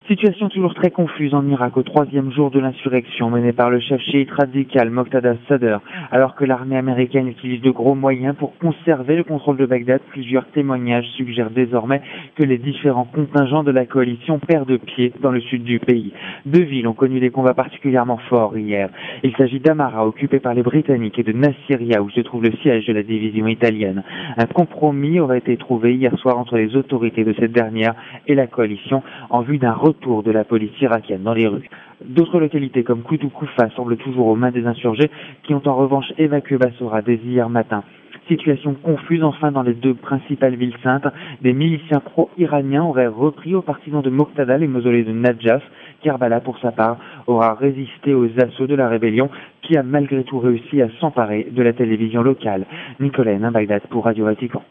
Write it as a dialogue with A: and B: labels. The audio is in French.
A: Situation toujours très confuse en Irak au troisième jour de l'insurrection menée par le chef chiite radical Moqtada Sadr. Alors que l'armée américaine utilise de gros moyens pour conserver le contrôle de Bagdad, plusieurs témoignages suggèrent désormais que les différents contingents de la coalition perdent pied dans le sud du pays. Deux villes ont connu des combats particulièrement forts hier. Il s'agit d'Amara, occupée par les Britanniques, et de Nasiriyah, où se trouve le siège de la division italienne. Un compromis aurait été trouvé hier soir entre les autorités de cette dernière et la coalition en vue d'un retour de la police irakienne dans les rues. D'autres localités comme Koutou Koufa semblent toujours aux mains des insurgés qui ont en revanche évacué Bassora dès hier matin. Situation confuse enfin dans les deux principales villes saintes. Des miliciens pro-iraniens auraient repris aux partisans de Moqtada les mausolées de Najaf. Karbala, pour sa part, aura résisté aux assauts de la rébellion qui a malgré tout réussi à s'emparer de la télévision locale. Nicolas Bagdad pour Radio Vatican.